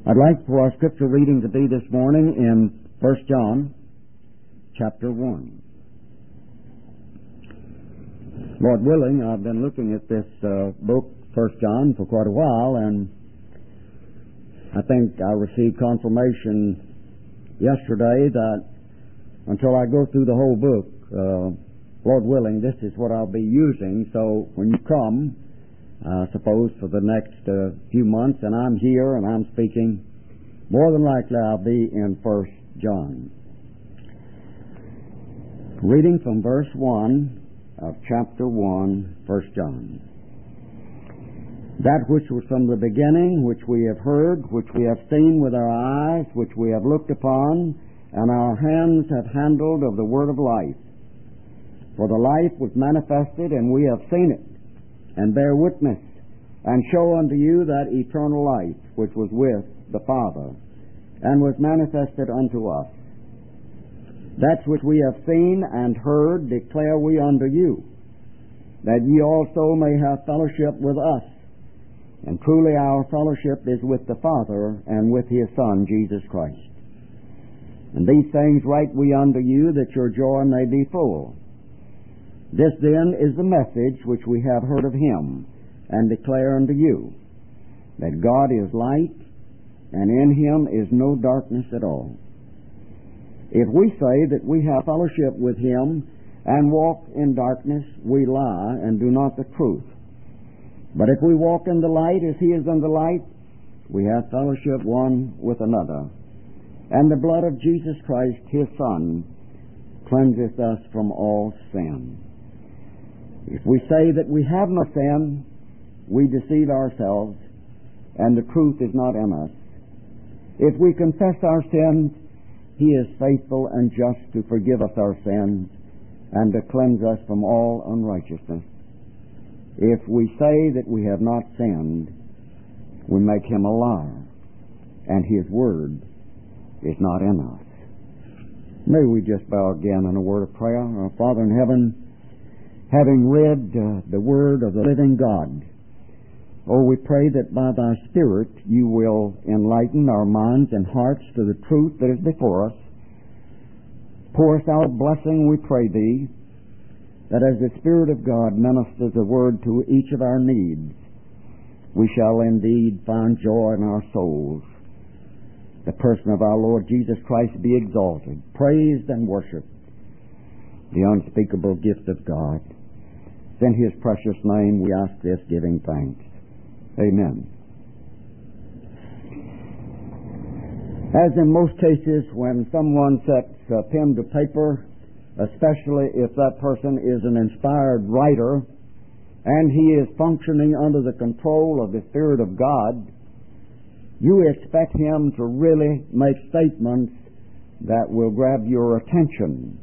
I'd like for our scripture reading to be this morning in 1 John chapter 1. Lord willing, I've been looking at this book, 1 John, for quite a while, and I think I received confirmation yesterday that until I go through the whole book, Lord willing, this is what I'll be using. So when you come, I suppose for the next few months, and I'm here and I'm speaking, more than likely I'll be in 1 John. Reading from verse 1 of chapter 1, 1 John. That which was from the beginning, which we have heard, which we have seen with our eyes, which we have looked upon, and our hands have handled of the word of life. For the life was manifested, and we have seen it, and bear witness, and show unto you that eternal life which was with the Father, and was manifested unto us. That which we have seen and heard declare we unto you, that ye also may have fellowship with us. And truly our fellowship is with the Father and with His Son, Jesus Christ. And these things write we unto you, that your joy may be full. This then is the message which we have heard of Him, and declare unto you, that God is light, and in Him is no darkness at all. If we say that we have fellowship with Him, and walk in darkness, we lie, and do not the truth. But if we walk in the light as He is in the light, we have fellowship one with another. And the blood of Jesus Christ, His Son, cleanseth us from all sin. If we say that we have no sin, we deceive ourselves, and the truth is not in us. If we confess our sins, He is faithful and just to forgive us our sins, and to cleanse us from all unrighteousness. If we say that we have not sinned, we make Him a liar, and His word is not in us. May we just bow again in a word of prayer. Our Father in heaven, having read the word of the living God, we pray that by Thy Spirit You will enlighten our minds and hearts to the truth that is before us. Pour us out a blessing, we pray Thee, that as the Spirit of God ministers the word to each of our needs, we shall indeed find joy in our souls. The person of our Lord Jesus Christ be exalted, praised, and worshipped. The unspeakable gift of God. It's in His precious name we ask this, giving thanks. Amen. As in most cases, when someone sets pen to paper, especially if that person is an inspired writer and he is functioning under the control of the Spirit of God, you expect him to really make statements that will grab your attention.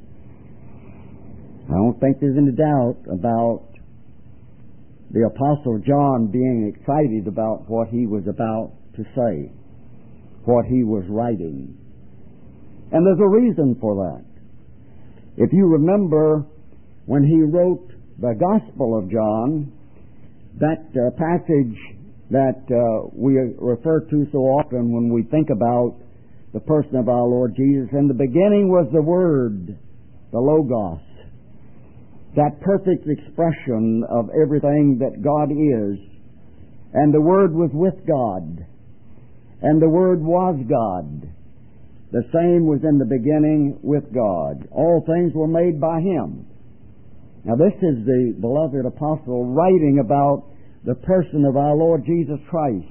I don't think there's any doubt about the Apostle John being excited about what he was about to say, what he was writing. And there's a reason for that. If you remember when he wrote the Gospel of John, that passage that we refer to so often when we think about the person of our Lord Jesus, in the beginning was the Word, the Logos, that perfect expression of everything that God is. And the Word was with God, and the Word was God. The same was in the beginning with God. All things were made by Him. Now this is the beloved apostle writing about the person of our Lord Jesus Christ.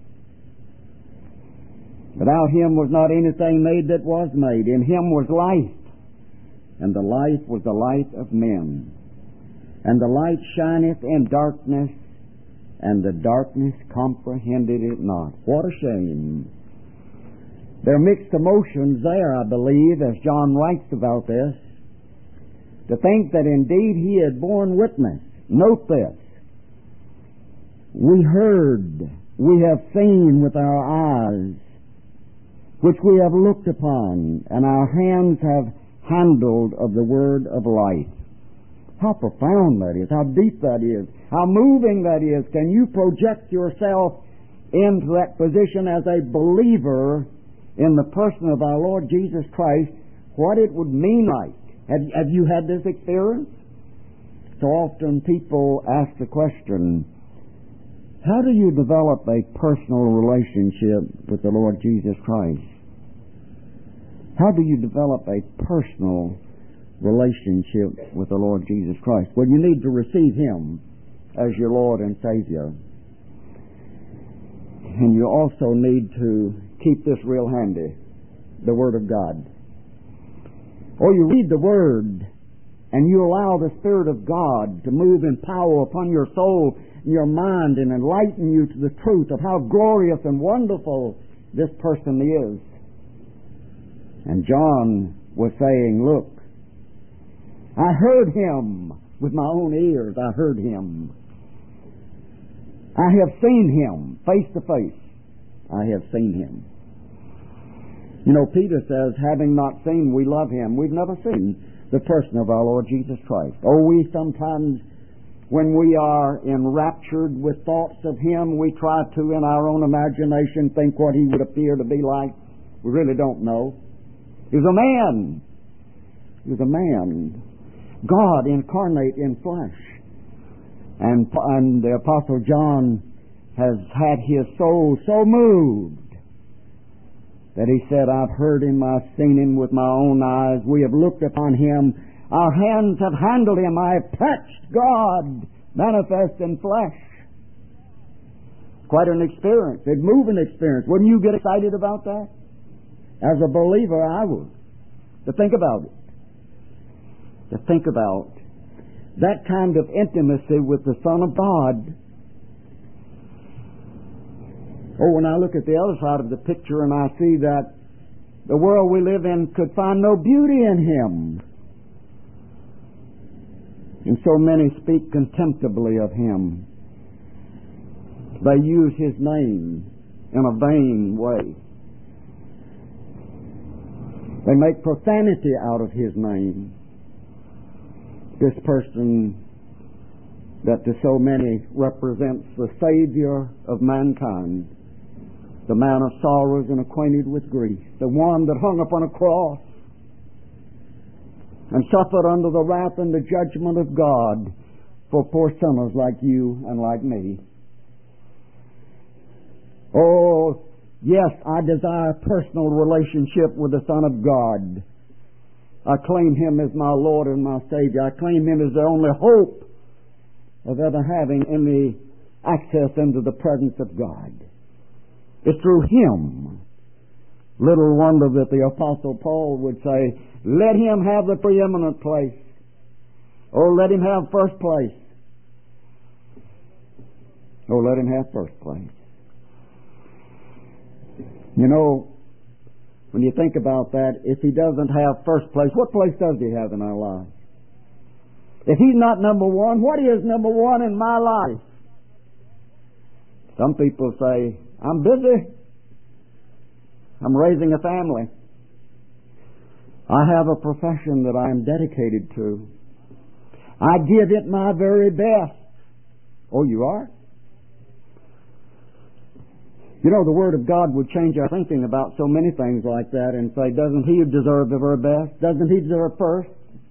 Without Him was not anything made that was made. In Him was life, and the life was the light of men. And the light shineth in darkness, and the darkness comprehended it not. What a shame. There are mixed emotions there, I believe, as John writes about this, to think that indeed he had borne witness. Note this. We heard, we have seen with our eyes, which we have looked upon, and our hands have handled of the word of life. How profound that is, how deep that is, how moving that is. Can you project yourself into that position as a believer in the person of our Lord Jesus Christ, what it would mean like. Have you had this experience? So often people ask the question, how do you develop a personal relationship with the Lord Jesus Christ? How do you develop a personal relationship with the Lord Jesus Christ? Well, you need to receive Him as your Lord and Savior. And you also need to keep this real handy, the Word of God. Or you read the Word and you allow the Spirit of God to move in power upon your soul and your mind and enlighten you to the truth of how glorious and wonderful this person is. And John was saying, look, I heard Him with my own ears. I heard Him. I have seen Him face to face. I have seen Him. You know, Peter says, having not seen, we love Him. We've never seen the person of our Lord Jesus Christ. Oh, we sometimes, when we are enraptured with thoughts of Him, we try to, in our own imagination, think what He would appear to be like. We really don't know. He was a man. He was a man. God incarnate in flesh. And the Apostle John has had his soul so moved that he said, I've heard Him, I've seen Him with my own eyes, we have looked upon Him, our hands have handled Him, I have touched God manifest in flesh. Quite an experience, a moving experience. Wouldn't you get excited about that? As a believer, I would. To think about it. To think about that kind of intimacy with the Son of God. Oh, when I look at the other side of the picture and I see that the world we live in could find no beauty in Him, and so many speak contemptibly of Him. They use His name in a vain way. They make profanity out of His name. This person that to so many represents the Savior of mankind, the man of sorrows and acquainted with grief, the one that hung upon a cross and suffered under the wrath and the judgment of God for poor sinners like you and like me. Oh, yes, I desire a personal relationship with the Son of God. I claim Him as my Lord and my Savior. I claim Him as the only hope of ever having any access into the presence of God. It's through Him. Little wonder that the Apostle Paul would say, let Him have the preeminent place. Or let Him have first place. Or let Him have first place. You know, when you think about that, if He doesn't have first place, what place does He have in our lives? If He's not number one, what is number one in my life? Some people say, I'm busy. I'm raising a family. I have a profession that I am dedicated to. I give it my very best. Oh, you are? You know, the Word of God would change our thinking about so many things like that and say, doesn't He deserve the very best? Doesn't He deserve first?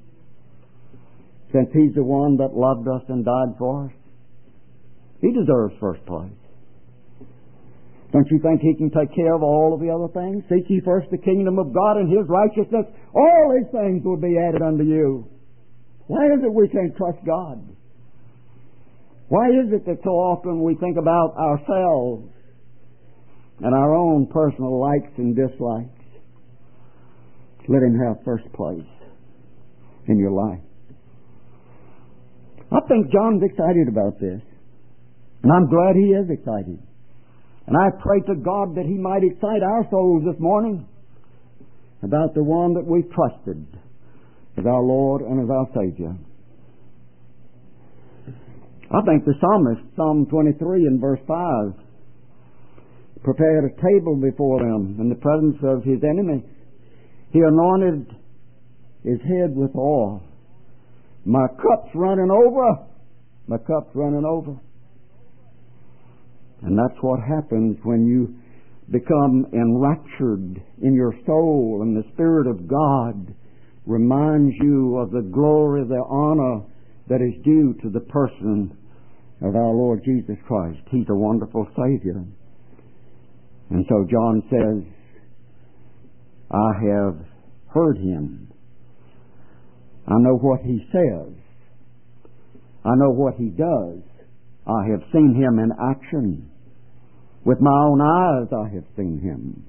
Since He's the one that loved us and died for us. He deserves first place. Don't you think He can take care of all of the other things? Seek ye first the kingdom of God and His righteousness. All these things will be added unto you. Why is it we can't trust God? Why is it that so often we think about ourselves and our own personal likes and dislikes? Let Him have first place in your life. I think John's excited about this. And I'm glad he is excited. And I pray to God that He might excite our souls this morning about the one that we've trusted as our Lord and as our Savior. I think the psalmist, Psalm 23 and verse 5, prepared a table before them in the presence of His enemies. He anointed His head with oil. My cup's running over. My cup's running over. And that's what happens when you become enraptured in your soul, and the Spirit of God reminds you of the glory, the honor that is due to the person of our Lord Jesus Christ. He's a wonderful Savior. And so John says, I have heard Him. I know what He says. I know what He does. I have seen Him in action. With my own eyes I have seen Him.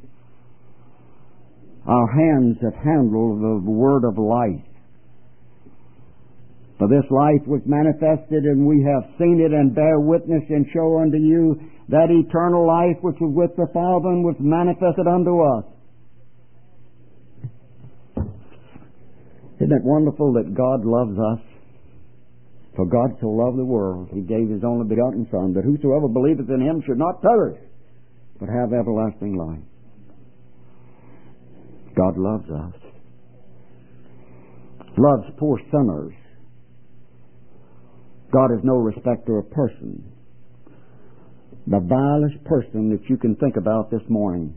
Our hands have handled the word of life. For this life was manifested, and we have seen it, and bear witness, and show unto you that eternal life which was with the Father and was manifested unto us. Isn't it wonderful that God loves us? For God so loved the world, He gave His only begotten Son, that whosoever believeth in Him should not perish, but have everlasting life. God loves us. Loves poor sinners. God is no respecter of person. The vilest person that you can think about this morning,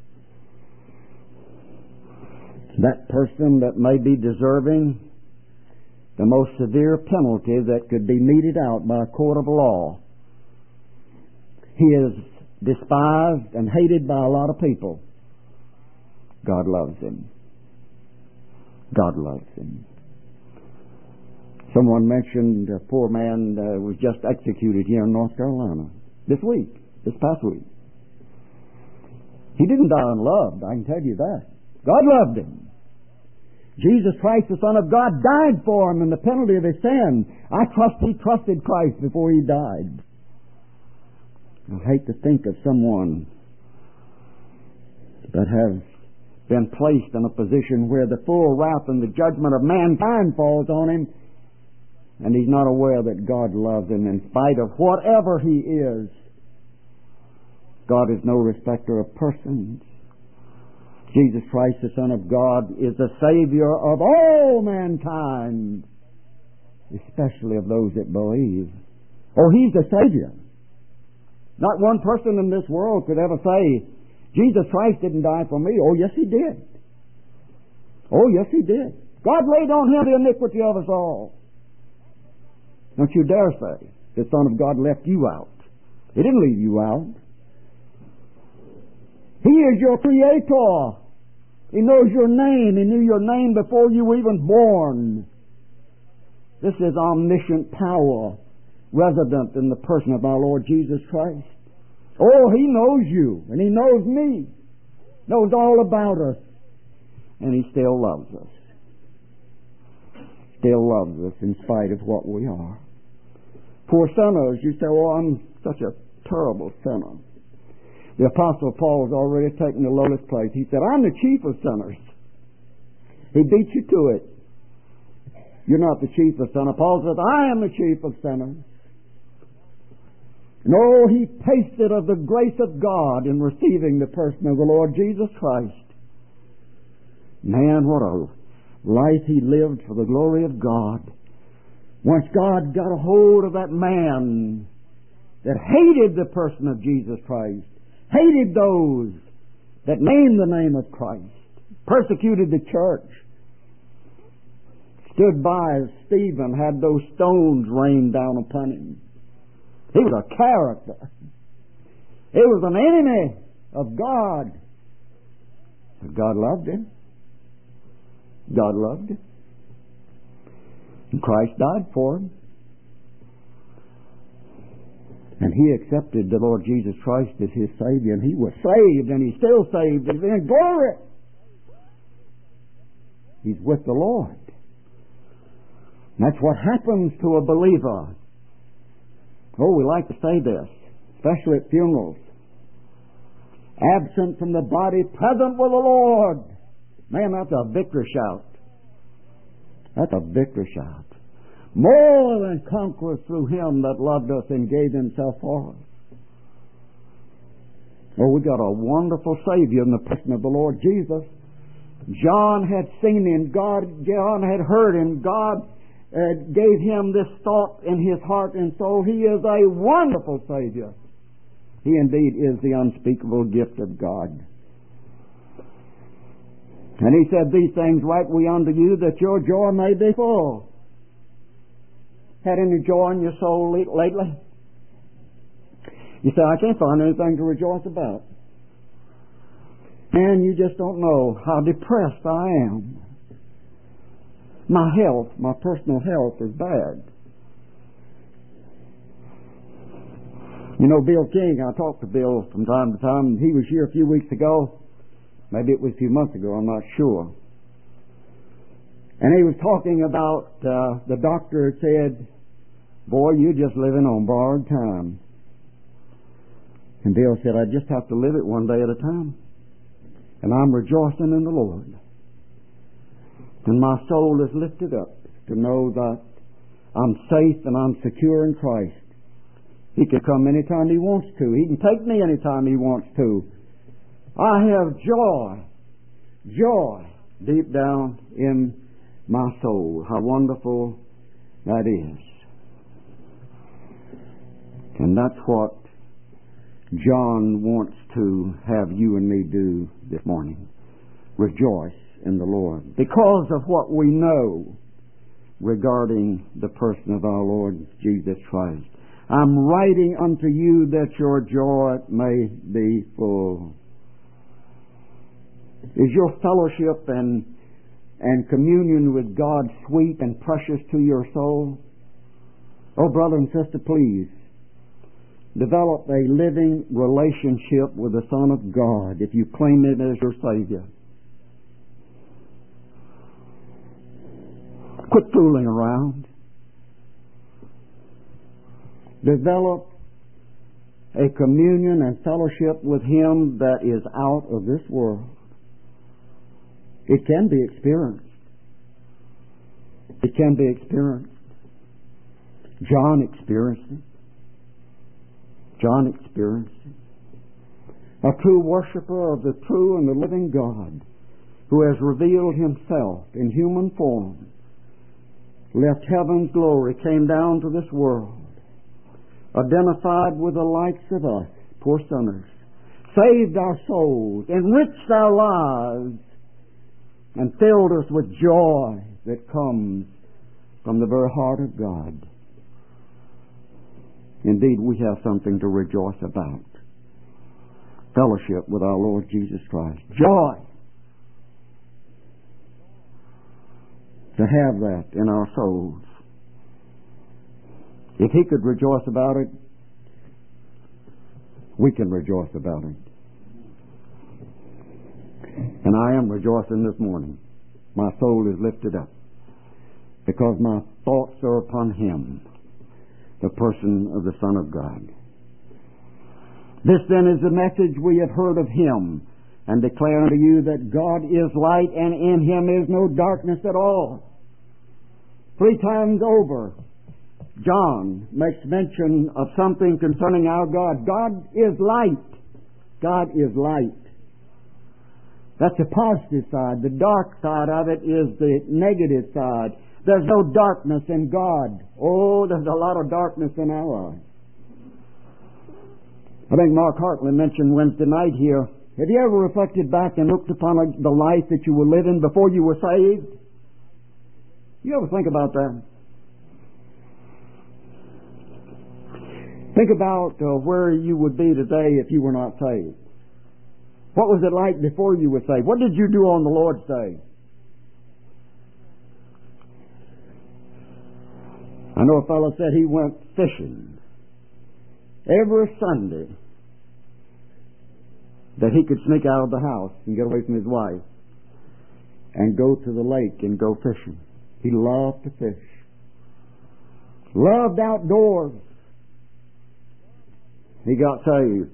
that person that may be deserving the most severe penalty that could be meted out by a court of law. He is despised and hated by a lot of people. God loves him. God loves him. Someone mentioned a poor man was just executed here in North Carolina this past week. He didn't die unloved, I can tell you that. God loved him. Jesus Christ, the Son of God, died for him in the penalty of his sin. I trust he trusted Christ before he died. I hate to think of someone that has been placed in a position where the full wrath and the judgment of mankind falls on him, and he's not aware that God loves him in spite of whatever he is. God is no respecter of persons. Jesus Christ, the Son of God, is the Savior of all mankind, especially of those that believe. Oh, He's the Savior. Not one person in this world could ever say, Jesus Christ didn't die for me. Oh, yes, He did. Oh, yes, He did. God laid on Him the iniquity of us all. Don't you dare say the Son of God left you out. He didn't leave you out. He is your Creator. He knows your name. He knew your name before you were even born. This is omniscient power resident in the person of our Lord Jesus Christ. Oh, He knows you, and He knows me, knows all about us, and He still loves us. Still loves us in spite of what we are. Poor sinners, you say, oh, I'm such a terrible sinner. The Apostle Paul has already taken the lowest place. He said, I'm the chief of sinners. He beat you to it. You're not the chief of sinners. Paul says, I am the chief of sinners. And oh, he tasted of the grace of God in receiving the person of the Lord Jesus Christ. Man, what a life he lived for the glory of God. Once God got a hold of that man that hated the person of Jesus Christ, hated those that named the name of Christ, persecuted the church, stood by as Stephen had those stones rained down upon him. He was a character. He was an enemy of God. But God loved him. God loved him. And Christ died for him. And he accepted the Lord Jesus Christ as his Savior, and he was saved, and he's still saved. He's in glory. He's with the Lord. And that's what happens to a believer. Oh, we like to say this, especially at funerals. Absent from the body, present with the Lord. Man, that's a victory shout. That's a victory shout. More than conquerors through Him that loved us and gave Himself for us. Oh, we got a wonderful Savior in the person of the Lord Jesus. John had seen Him. John had heard Him. God gave him this thought in his heart and soul. He is a wonderful Savior. He indeed is the unspeakable gift of God. And He said, "These things write we unto you, that your joy may be full." Had any joy in your soul lately? You say, "I can't find anything to rejoice about." And you just don't know how depressed I am. My health, my personal health is bad. You know, Bill King, I talk to Bill from time to time. He was here a few weeks ago. Maybe it was a few months ago, I'm not sure. And he was talking about the doctor had said, "Boy, you're just living on borrowed time." And Bill said, "I just have to live it one day at a time. And I'm rejoicing in the Lord. And my soul is lifted up to know that I'm safe and I'm secure in Christ. He can come anytime He wants to. He can take me anytime He wants to. I have joy deep down in my soul." How wonderful that is. And that's what John wants to have you and me do this morning. Rejoice in the Lord, because of what we know regarding the person of our Lord Jesus Christ. "I'm writing unto you that your joy may be full." Is your fellowship and communion with God sweet and precious to your soul? Oh, brother and sister, please develop a living relationship with the Son of God if you claim Him as your Savior. Quit fooling around. Develop a communion and fellowship with Him that is out of this world. It can be experienced. It can be experienced. John experienced it. John experienced it. A true worshiper of the true and the living God, who has revealed Himself in human form, left heaven's glory, came down to this world, identified with the likes of us, poor sinners, saved our souls, enriched our lives, and filled us with joy that comes from the very heart of God. Indeed, we have something to rejoice about. Fellowship with our Lord Jesus Christ. Joy. To have that in our souls. If He could rejoice about it, we can rejoice about it. And I am rejoicing this morning. My soul is lifted up because my thoughts are upon Him, the person of the Son of God. This then is the message we have heard of Him, and declare unto you that God is light, and in Him is no darkness at all. 3 times over, John makes mention of something concerning our God. God is light. God is light. That's the positive side. The dark side of it is the negative side. There's no darkness in God. Oh, there's a lot of darkness in our lives. I think Mark Hartley mentioned Wednesday night here. Have you ever reflected back and looked upon the life that you were living before you were saved? You ever think about that? Think about where you would be today if you were not saved. What was it like before you were saved? What did you do on the Lord's Day? I know a fellow said he went fishing every Sunday that he could sneak out of the house and get away from his wife and go to the lake and go fishing. He loved to fish. Loved outdoors. He got saved.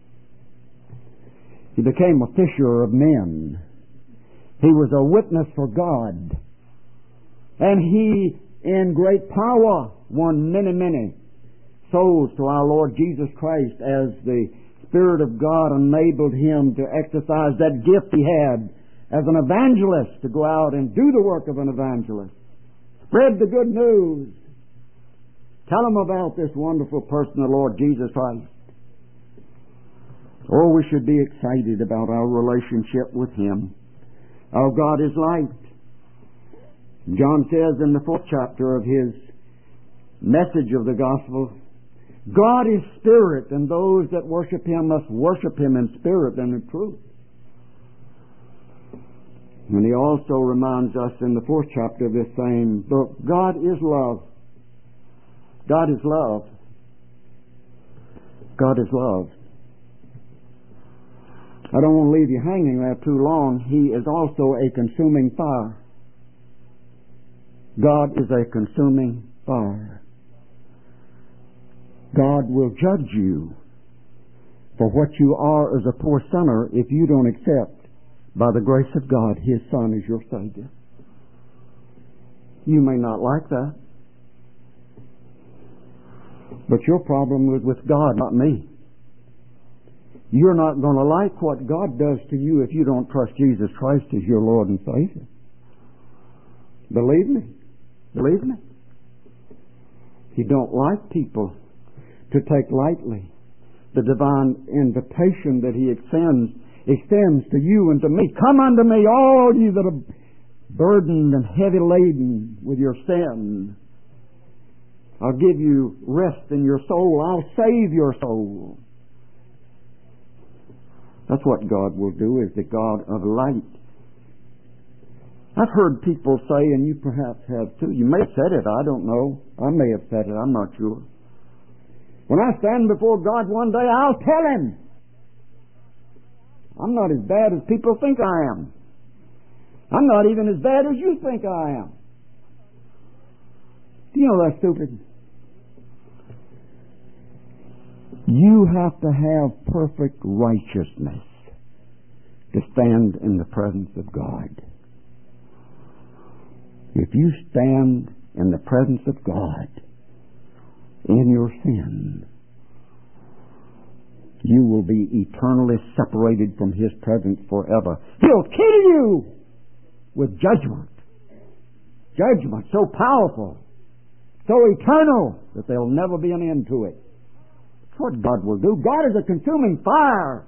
He became a fisher of men. He was a witness for God. And he, in great power, won many, many souls to our Lord Jesus Christ as the Spirit of God enabled him to exercise that gift he had as an evangelist, to go out and do the work of an evangelist. Spread the good news. Tell them about this wonderful person, the Lord Jesus Christ. Oh, we should be excited about our relationship with Him. Our God is light. John says in the 4th chapter of his message of the gospel, God is spirit, and those that worship Him must worship Him in spirit and in truth. And he also reminds us in the 4th chapter of this same book, God is love. God is love. God is love. I don't want to leave you hanging there too long. He is also a consuming fire. God is a consuming fire. God will judge you for what you are as a poor sinner if you don't accept, by the grace of God, His Son is your Savior. You may not like that, but your problem is with God, not me. You're not going to like what God does to you if you don't trust Jesus Christ as your Lord and Savior. Believe me. Believe me. He don't like people to take lightly the divine invitation that He extends to you and to me. Come unto me, all you that are burdened and heavy laden with your sin. I'll give you rest in your soul. I'll save your soul. That's what God will do, is the God of light. I've heard people say, and you perhaps have too, you may have said it, I don't know. I may have said it, I'm not sure. When I stand before God one day, I'll tell Him, I'm not as bad as people think I am. I'm not even as bad as you think I am. Do you know that's stupid? You have to have perfect righteousness to stand in the presence of God. If you stand in the presence of God in your sin, you will be eternally separated from His presence forever. He'll kill you with judgment. Judgment so powerful, so eternal, that there'll never be an end to it. That's what God will do. God is a consuming fire.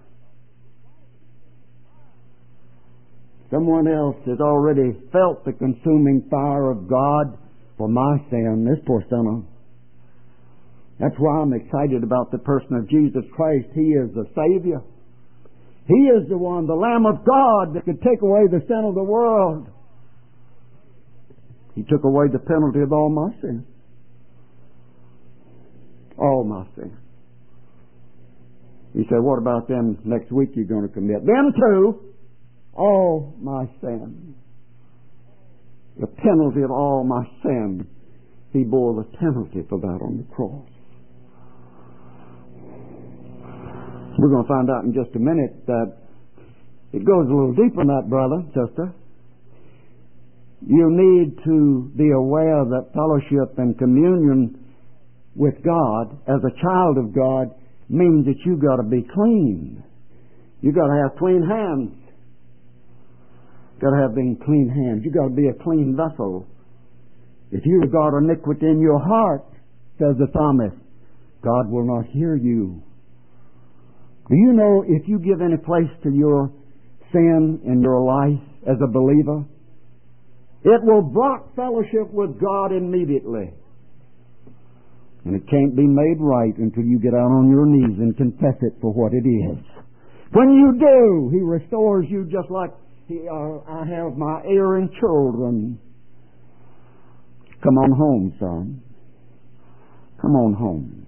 Someone else has already felt the consuming fire of God for my sin, this poor sinner. That's why I'm excited about the person of Jesus Christ. He is the Savior. He is the one, the Lamb of God, that could take away the sin of the world. He took away the penalty of all my sin. All my sin. You say, what about them next week you're going to commit? Them too. All my sin. The penalty of all my sin. He bore the penalty for that on the cross. We're going to find out in just a minute that it goes a little deeper than that, brother, sister. You need to be aware that fellowship and communion with God as a child of God means that you've got to be clean. You've got to have clean hands. You've got to have clean hands. You've got to be a clean vessel. If you regard iniquity in your heart, says the psalmist, God will not hear you. Do you know if you give any place to your sin in your life as a believer, it will block fellowship with God immediately. And it can't be made right until you get out on your knees and confess it for what it is. When you do, He restores you just like I have my erring children. Come on home, son. Come on home.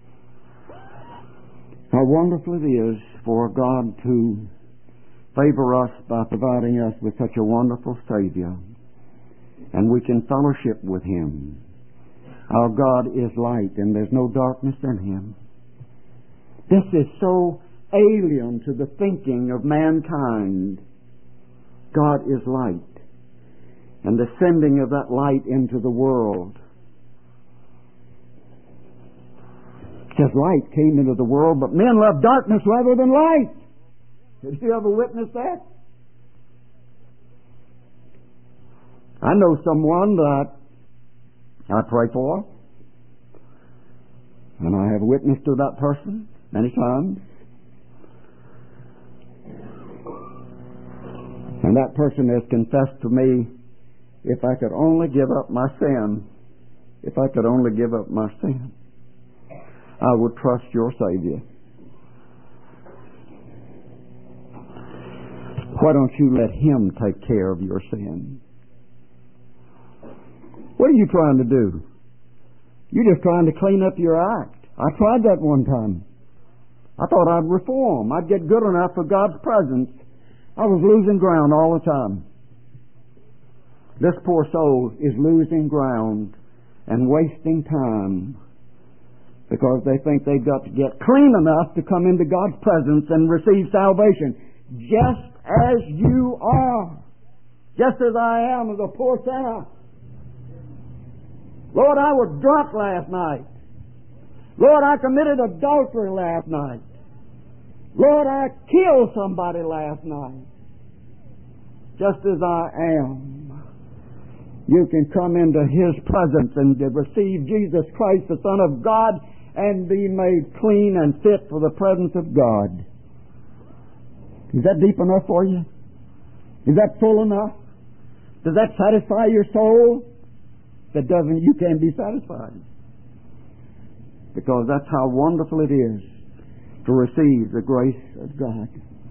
How wonderful it is for God to favor us by providing us with such a wonderful Savior. And we can fellowship with Him. Our God is light, and there's no darkness in Him. This is so alien to the thinking of mankind. God is light, and the sending of that light into the world. It says light came into the world, but men love darkness rather than light. Did you ever witness that? I know someone that I pray for, and I have witnessed to that person many times. And that person has confessed to me, if I could only give up my sin, if I could only give up my sin, I would trust your Savior. Why don't you let Him take care of your sin? What are you trying to do? You're just trying to clean up your act. I tried that one time. I thought I'd reform. I'd get good enough for God's presence. I was losing ground all the time. This poor soul is losing ground and wasting time because they think they've got to get clean enough to come into God's presence and receive salvation. Just as you are. Just as I am, as a poor sinner. Lord, I was drunk last night. Lord, I committed adultery last night. Lord, I killed somebody last night. Just as I am. You can come into His presence and receive Jesus Christ, the Son of God, and be made clean and fit for the presence of God. Is that deep enough for you? Is that full enough? Does that satisfy your soul? If it doesn't, you can't be satisfied. Because that's how wonderful it is to receive the grace of God.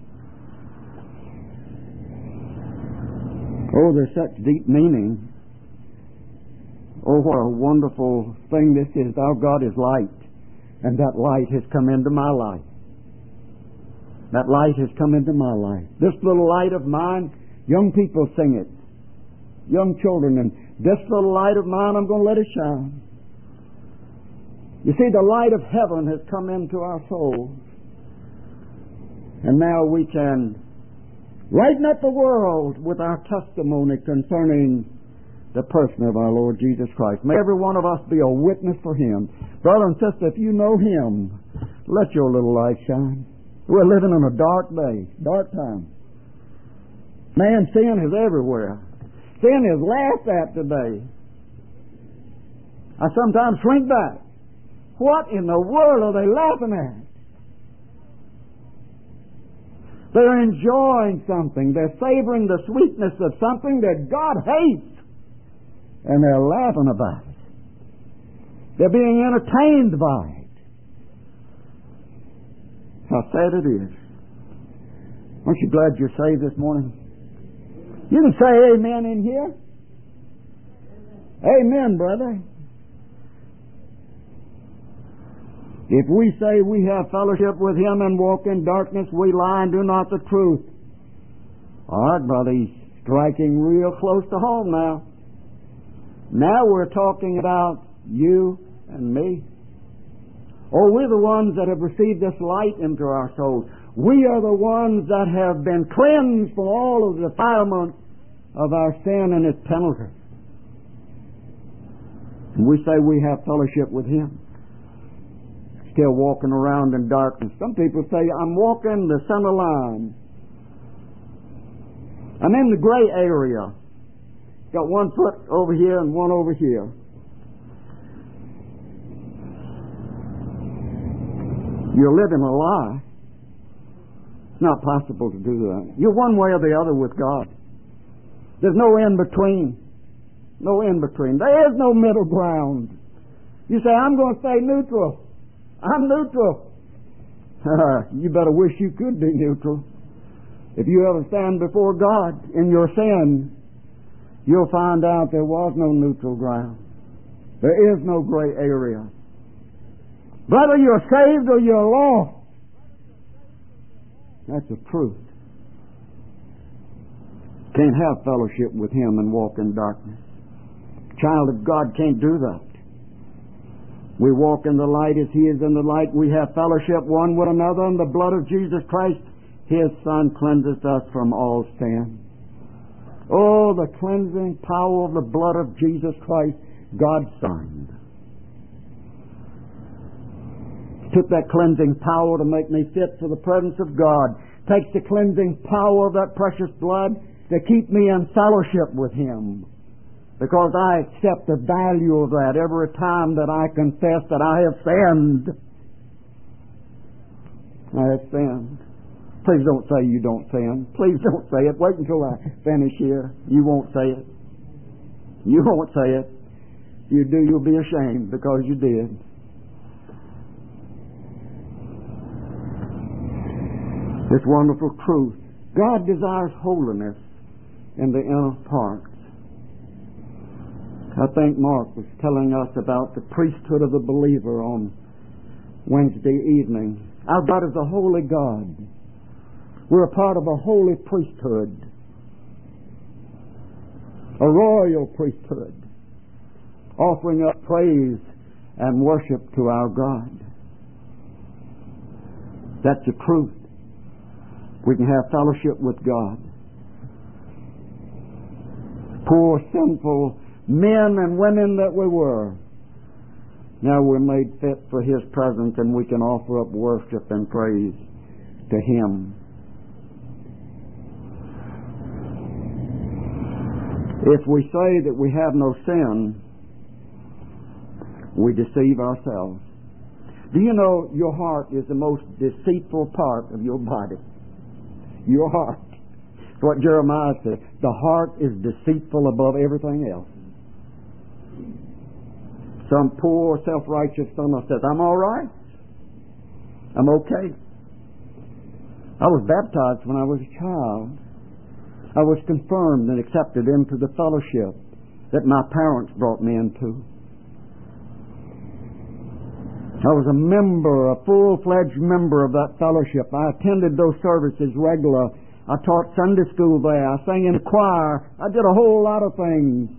Oh, there's such deep meaning. Oh, what a wonderful thing this is. Our God is light, and that light has come into my life. That light has come into my life. This little light of mine, young people sing it. Young children, and this little light of mine, I'm going to let it shine. You see, the light of heaven has come into our souls. And now we can lighten up the world with our testimony concerning the person of our Lord Jesus Christ. May every one of us be a witness for Him. Brother and sister, if you know Him, let your little light shine. We're living in a dark day, dark time. Man, sin is everywhere. Sin is laughed at today. I sometimes shrink back. What in the world are they laughing at? They're enjoying something. They're savoring the sweetness of something that God hates. And they're laughing about it. They're being entertained by it. How sad it is. Aren't you glad you're saved this morning? You can say amen in here. Amen, brother. If we say we have fellowship with Him and walk in darkness, we lie and do not the truth. All right, brother, he's striking real close to home now. Now we're talking about you and me. Oh, we're the ones that have received this light into our souls. We are the ones that have been cleansed from all of the defilement of our sin and its penalty. And we say we have fellowship with Him. Still walking around in darkness. Some people say, I'm walking the center line. I'm in the gray area. Got one foot over here and one over here. You're living a lie. It's not possible to do that. You're one way or the other with God. There's no in between. No in between. There is no middle ground. You say, I'm going to stay neutral. I'm neutral. You better wish you could be neutral. If you ever stand before God in your sin, you'll find out there was no neutral ground. There is no gray area. Whether you're saved or you're lost, that's the truth. Can't have fellowship with Him and walk in darkness. Child of God can't do that. We walk in the light as He is in the light. We have fellowship one with another, and the blood of Jesus Christ, His Son, cleanses us from all sin. Oh, the cleansing power of the blood of Jesus Christ, God's Son. Took that cleansing power to make me fit for the presence of God. Takes the cleansing power of that precious blood to keep me in fellowship with Him. Because I accept the value of that every time that I confess that I have sinned. I have sinned. Please don't say you don't sin. Please don't say it. Wait until I finish here. You won't say it. You won't say it. If you do, you'll be ashamed because you did. This wonderful truth. God desires holiness in the inner parts. I think Mark was telling us about the priesthood of the believer on Wednesday evening. Our God is a holy God. We're a part of a holy priesthood, a royal priesthood, offering up praise and worship to our God. That's the truth. We can have fellowship with God. Poor, sinful men and women that we were, now we're made fit for His presence, and we can offer up worship and praise to Him. If we say that we have no sin, we deceive ourselves. Do you know your heart is the most deceitful part of your body? Your heart. It's what Jeremiah said. The heart is deceitful above everything else. Some poor, self-righteous fellow says, I'm all right. I'm okay. I was baptized when I was a child. I was confirmed and accepted into the fellowship that my parents brought me into. I was a member, a full-fledged member of that fellowship. I attended those services regular. I taught Sunday school there. I sang in the choir. I did a whole lot of things.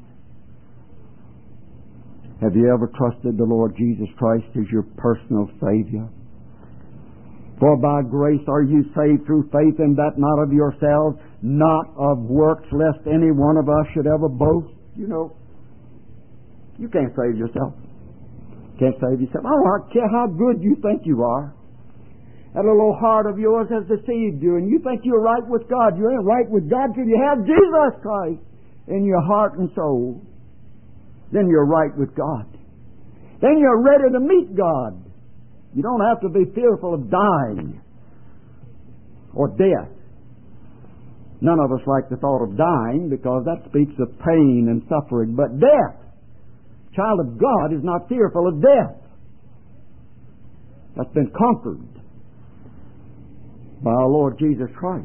Have you ever trusted the Lord Jesus Christ as your personal Savior? For by grace are you saved through faith, and that not of yourselves, not of works, lest any one of us should ever boast. You know, you can't save yourself. Can't save yourself. I don't care how good you think you are. That little heart of yours has deceived you, and you think you're right with God. You ain't right with God till you have Jesus Christ in your heart and soul. Then you're right with God. Then you're ready to meet God. You don't have to be fearful of dying or death. None of us like the thought of dying because that speaks of pain and suffering. But death, child of God is not fearful of death. That's been conquered by our Lord Jesus Christ.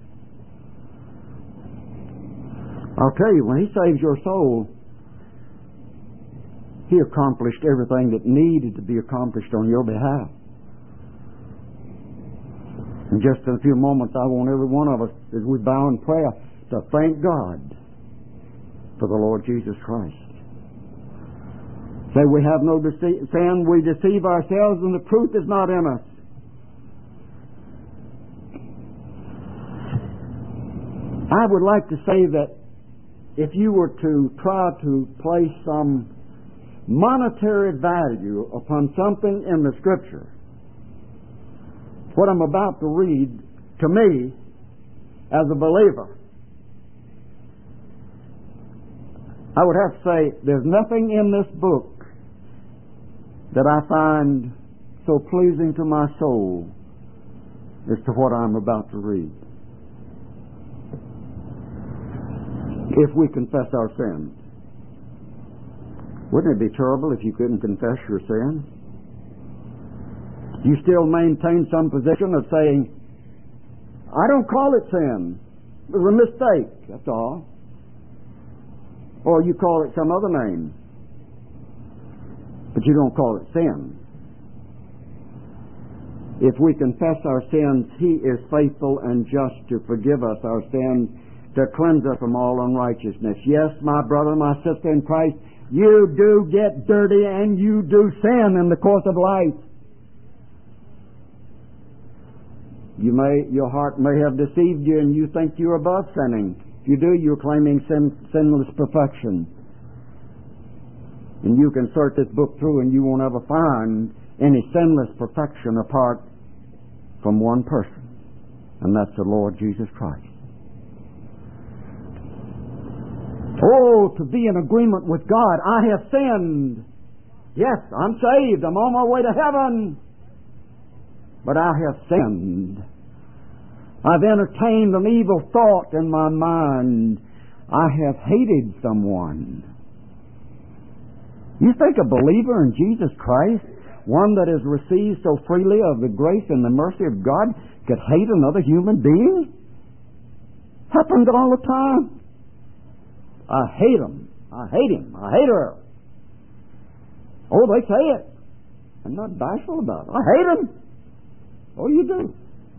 I'll tell you, when He saves your soul, He accomplished everything that needed to be accomplished on your behalf. In just a few moments, I want every one of us, as we bow in prayer, to thank God for the Lord Jesus Christ. Say we have no sin, we deceive ourselves, and the truth is not in us. I would like to say that if you were to try to place some monetary value upon something in the Scripture, what I'm about to read, to me, as a believer, I would have to say there's nothing in this book that I find so pleasing to my soul as to what I'm about to read. If we confess our sins. Wouldn't it be terrible if you couldn't confess your sins? You still maintain some position of saying, I don't call it sin. It was a mistake, that's all. Or you call it some other name. But you don't call it sin. If we confess our sins, He is faithful and just to forgive us our sins, to cleanse us from all unrighteousness. Yes, my brother, my sister in Christ, you do get dirty and you do sin in the course of life. Your heart may have deceived you and you think you're above sinning. If you do, you're claiming sinless perfection. And you can search this book through and you won't ever find any sinless perfection apart from one person. And that's the Lord Jesus Christ. Oh, to be in agreement with God. I have sinned. Yes, I'm saved. I'm on my way to heaven. But I have sinned. I've entertained an evil thought in my mind. I have hated someone. You think a believer in Jesus Christ, one that has received so freely of the grace and the mercy of God, could hate another human being? Happens all the time. I hate him. I hate him. I hate her. Oh, they say it. I'm not bashful about it. I hate him. Oh, you do.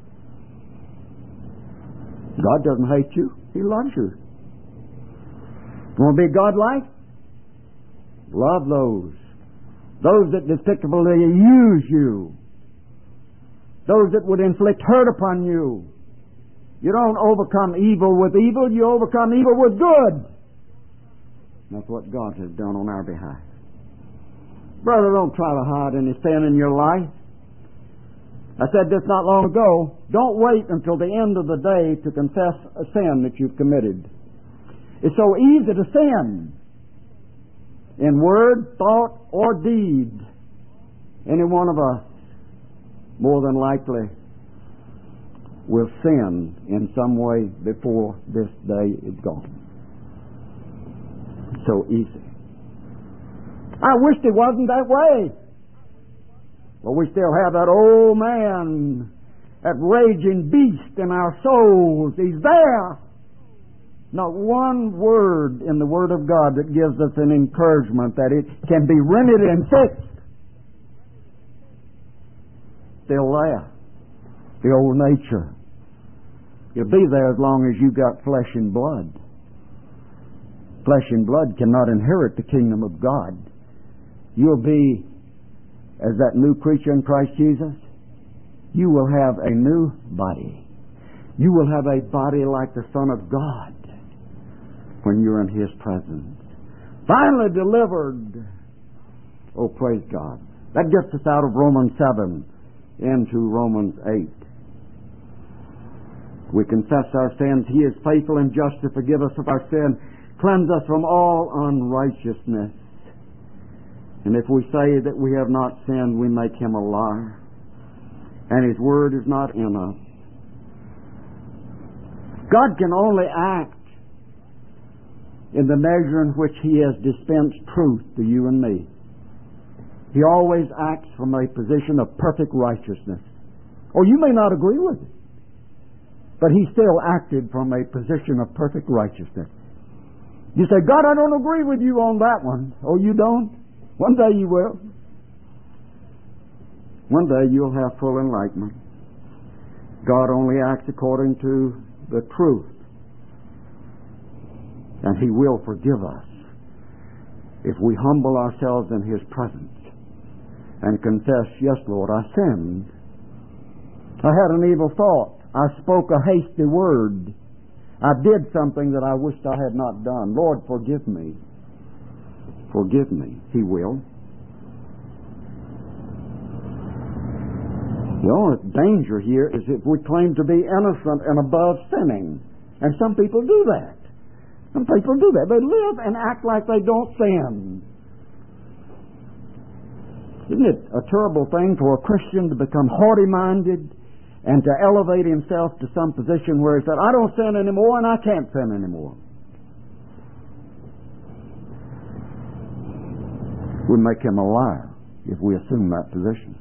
God doesn't hate you. He loves you. You want to be God-like? Love those that despicably use you, those that would inflict hurt upon you. You don't overcome evil with evil, you overcome evil with good. That's what God has done on our behalf. Brother, don't try to hide any sin in your life. I said this not long ago. Don't wait until the end of the day to confess a sin that you've committed. It's so easy to sin. In word, thought, or deed. Any one of us, more than likely, will sin in some way before this day is gone. So easy. I wished it wasn't that way. But we still have that old man, that raging beast in our souls. He's there. Not one word in the Word of God that gives us an encouragement that it can be remedied and fixed. Still there. The old nature. You'll be there as long as you've got flesh and blood. Flesh and blood cannot inherit the kingdom of God. You'll be as that new creature in Christ Jesus. You will have a new body. You will have a body like the Son of God when you're in His presence. Finally delivered. Oh, praise God. That gets us out of Romans 7 into Romans 8. We confess our sins. He is faithful and just to forgive us of our sin, cleanse us from all unrighteousness. And if we say that we have not sinned, we make Him a liar, and His word is not in us. God can only act in the measure in which He has dispensed truth to you and me. He always acts from a position of perfect righteousness. Or you may not agree with it, but He still acted from a position of perfect righteousness. You say, God, I don't agree with you on that one. Oh, you don't? One day you will. One day you'll have full enlightenment. God only acts according to the truth. And He will forgive us if we humble ourselves in His presence and confess, yes, Lord, I sinned. I had an evil thought. I spoke a hasty word. I did something that I wished I had not done. Lord, forgive me. Forgive me. He will. The only danger here is if we claim to be innocent and above sinning. And some people do that. Some people do that. They live and act like they don't sin. Isn't it a terrible thing for a Christian to become haughty-minded and to elevate himself to some position where he said, I don't sin anymore and I can't sin anymore? We make him a liar if we assume that position.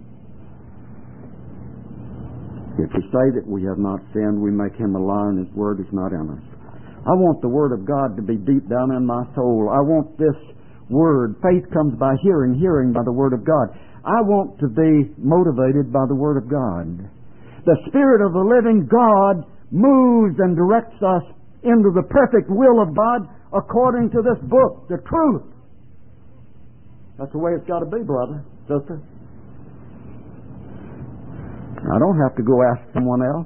If we say that we have not sinned, we make him a liar and His word is not in us. I want the Word of God to be deep down in my soul. I want this Word. Faith comes by hearing, hearing by the Word of God. I want to be motivated by the Word of God. The Spirit of the living God moves and directs us into the perfect will of God according to this book, the truth. That's the way it's got to be, brother, sister. I don't have to go ask someone else.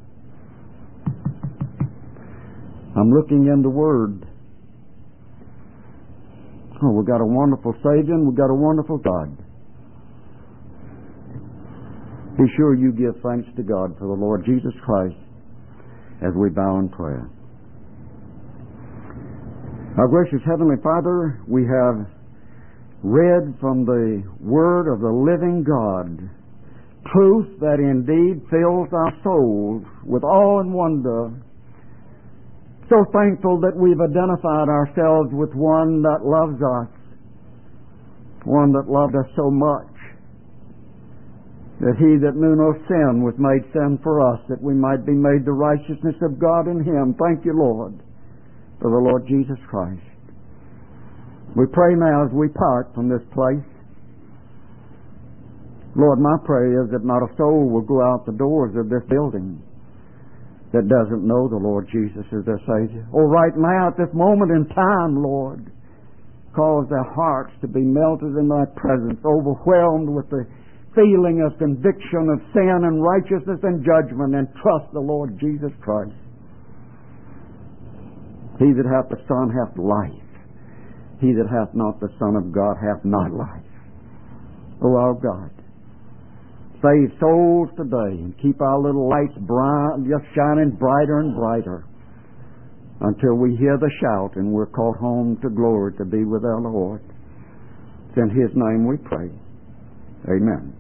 I'm looking in the Word. Oh, we've got a wonderful Savior and we've got a wonderful God. Be sure you give thanks to God for the Lord Jesus Christ as we bow in prayer. Our gracious Heavenly Father, we have read from the Word of the living God truth that indeed fills our souls with awe and wonder. So thankful that we've identified ourselves with one that loves us, one that loved us so much, that he that knew no sin was made sin for us, that we might be made the righteousness of God in him. Thank you, Lord, for the Lord Jesus Christ. We pray now as we part from this place. Lord, my prayer is that not a soul will go out the doors of this building that doesn't know the Lord Jesus as their Savior. Oh, right now, at this moment in time, Lord, cause their hearts to be melted in thy presence, overwhelmed with the feeling of conviction of sin and righteousness and judgment, and trust the Lord Jesus Christ. He that hath the Son hath life. He that hath not the Son of God hath not life. O our God, save souls today and keep our little lights bright, just shining brighter and brighter until we hear the shout and we're called home to glory to be with our Lord. It's in his name we pray. Amen.